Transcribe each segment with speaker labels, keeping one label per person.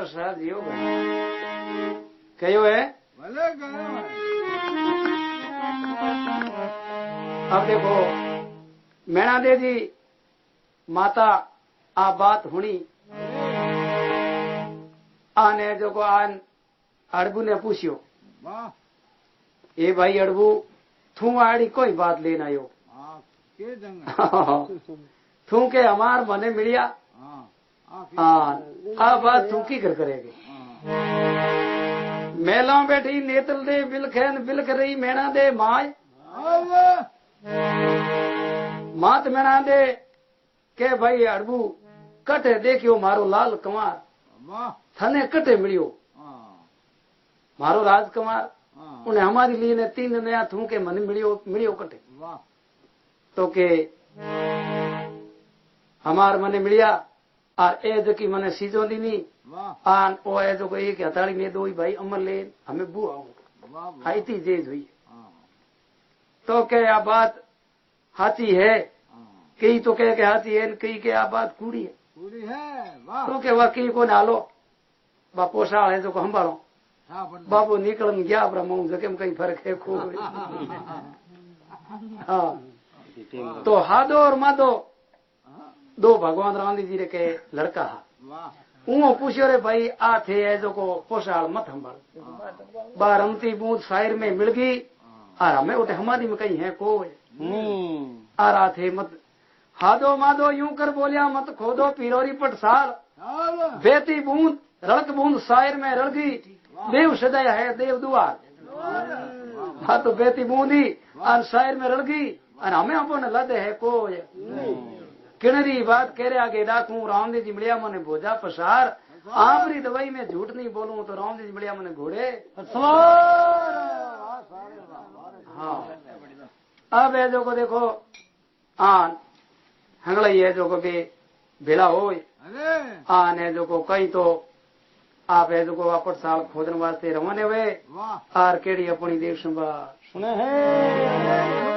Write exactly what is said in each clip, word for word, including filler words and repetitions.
Speaker 1: प्रसाद जियो कहो है अब देखो मैणा दे जी माता आ बात हुनी आने जो को आन अड़बू ने पूछियो ए भाई अड़बू थू आड़ी कोई बात लेना आयो थू के हमार मने मिलिया हाँ आ बात थू की कर करेगी मेला बैठी नेतल दे बिलखेन बिलख रही मैणा दे माय मात मैणा दे के भाई अड़बू कटे देखियो मारो लाल कुमार थने कटे मिलियो मारो राजकुमार उन्हें हमारी लिए ने तीन नया थू के मन मिलियो मिलियो कटे तो के हमार मने मिलिया और ए जो की मने सीजो दी नी आन ओ ए जो को एक हथाड़ी ने दो भाई अमर ले हमें बू आऊं आई थी जेज हुई तो के आ बात हाथी है कई तो कह के हाथी है कई के आ बात कूड़ी है
Speaker 2: पूरी है
Speaker 1: तो के वकी को नालो बा पोषाल है जो को संभालो बाबू निकल गया ब्रह्म जके कहीं फर्क है खूब हाँ तो हादो और मादो दो भगवान रामजी जी रे के लड़का हा ऊँ पूछो रे भाई आ थे है जो को पोषाल मत संभाल बार रमती बूंद शायर में मिल गई और हमें उठे हमारी में कहीं है को आ रहा थे मत हादो मादो यूं कर बोलिया मत खोदो पिरोरी पटसाल बेती बूंद रड़क बूंद शायर में रड़ गई देव सजाया है देव दुआर हाँ तो बेती बूंदी और शायर में रड़ गई और हमें अपन लद है को किणरी बात कह रहे आगे डाकू रामदेव जी मिलिया मने भोजा पसार आपरी दवाई में झूठ नहीं बोलूं तो रामदेव जी मिलिया मने घोड़े हाँ अब है जो को देखो आन हंगला ये जो को भी भेला हो आन है जो को कई तो आप है जो को वापस साल खोदन वास्ते रवाने हुए आर केड़ी अपनी देव संभाल सुने है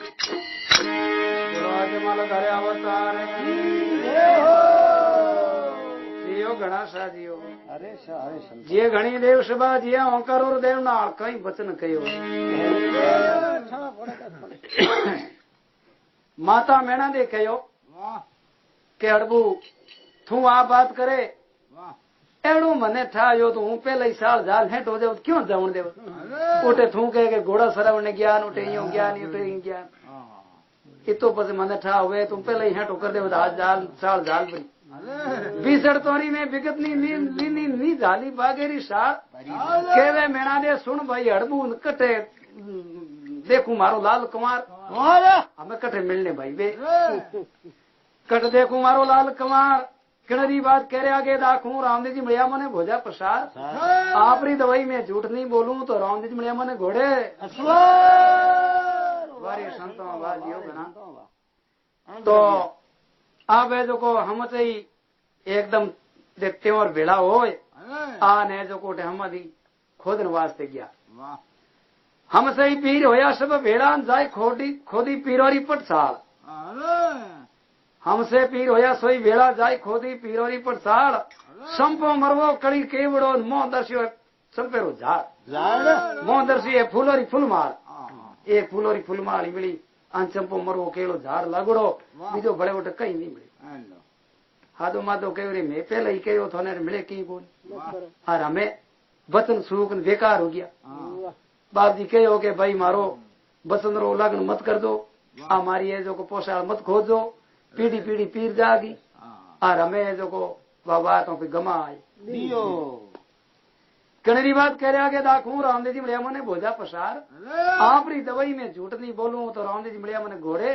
Speaker 1: માલો ધારે અવતાર જીઓ ઘણા સાજીઓ
Speaker 2: અરે અરે
Speaker 1: જે ઘણી દેવ સભા જ્યાં ઓંકારો દેવ ના કઈ વચન કયો માતા મેણા દે કયો કે અડબુ તું આ વાત કરે એડું મને થાયો તો હું પેલા સાલ ઝાલ હેઠો દેવ ક્यों જવણ દેવ ઉઠે તું કહે કે ઘોડા સરાવણ જ્ઞાન ઉઠે અહીંયા જ્ઞાન ઉઠે જ્ઞાન એ તો પછી મને ठा हुए तुम पहले ही हेठो कर दे आज जाल साल जाल बनी बीसड़ तोरी में विगत नी नी नी नी नी जाली बागेरी साल केवे मेणा दे सुन भाई हड़बू कटे देखू मारो लाल कुमार हमें कटे मिलने भाई बे कट देखू मारो लाल कुमार किणरी बात कह रहे आगे दाखू रामदेव जी मड़िया मने भोजा प्रसाद आपरी दवाई में झूठ नहीं बोलूं तो रामदेव जी मड़िया मने घोड़े वारी संतों बाजियो बना तो आप जो को हम से एकदम देखते और भेड़ा हो आ ने जो कोटे हम खोदन वास्ते गया हम से ही पीर होया सब भेड़ा जाए खोदी खोदी पीरोरी पट साल हमसे पीर होया सोई भेड़ा जाए खोदी पीरोरी पट साल संपो मरवो कड़ी केवड़ो मोह दर्शियो संपेरो झाड़ मोह दर्शी फूलोरी फूल मार एक फूलोरी फूलमाली मिली अंचंपो मरवो केलो झाड़ लगड़ो बीजो बड़े वोटे कहीं नहीं मिले हादो मादो कहो रे मैं पहले ही कहो थाने मिले की बोल और हमें वचन सूख बेकार हो गया बाप जी कहो के भाई मारो बसंत रो लगन मत कर दो हमारी है जो को पोषाण मत खोज दो पीढ़ी पीढ़ी पीर जागी और हमें जो को बातों पे गमा आई कनेरी बात कह रहे आगे दाखू रामदेव जी मड़िया मने भोजा प्रसार आपरी दवाई में झूठ नहीं बोलूं तो रामदेव जी मड़िया मने घोड़े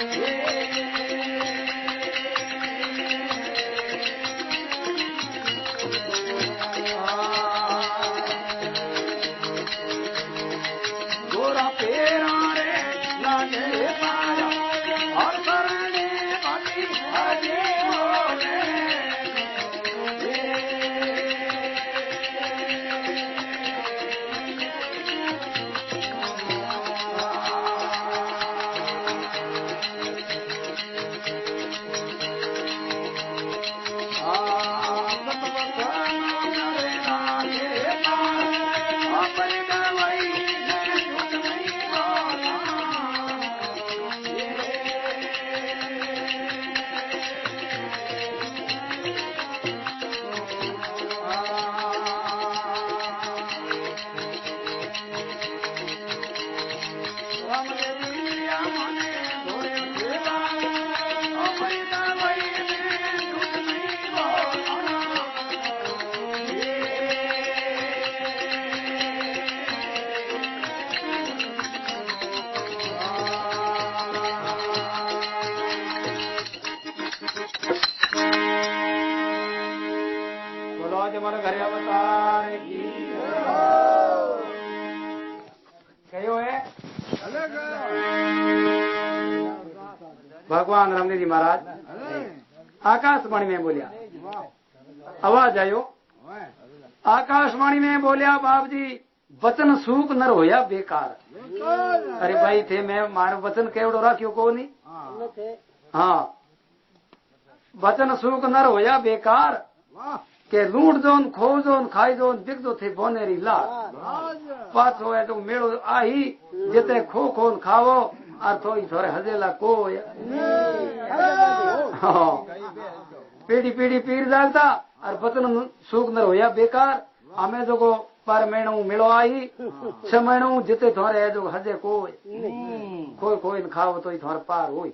Speaker 1: घरे अवतार की कहो है भगवान रामदेव जी महाराज आकाशवाणी में बोलिया, आवाज आयो आकाशवाणी में बोलिया, बाप जी वचन सूख नर होया बेकार। अरे भाई थे मैं मारो वचन केवड़ो राख्यो को नहीं। हाँ वचन सूख नर होया बेकार के लूट जोन खो जोन खाई जोन बिक जो थे बोनेरी ला पाछो है तो मेड़ो आई जिते खो खोन खावो और थोड़ी थोड़े हजेला को पीढ़ी पीढ़ी पीर जागता और वचन सूख नर होया बेकार। हमें जो को पर महीनों मिलो आई छह महीनों जिते थोड़े है जो हजे को खोई खोई खाओ तो थोड़े पार हो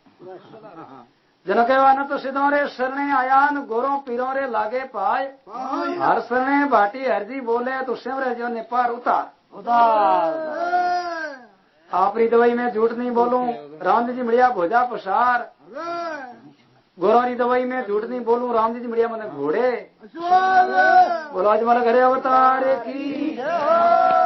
Speaker 1: जन कहवा न तो सिद्धोरे शरणे आयान गोरो पीरोरे लागे पाए हर शरणे भाटी हरजी बोले तो सिमरे जो ने पार उतार उतार। आपरी दवाई में झूठ नहीं बोलूं राम जी मिड़िया भोजा पसार। गोरोरी दवाई में झूठ नहीं बोलूं राम जी मिड़िया मने घोड़े। बोलो आज मारा घरे अवतार की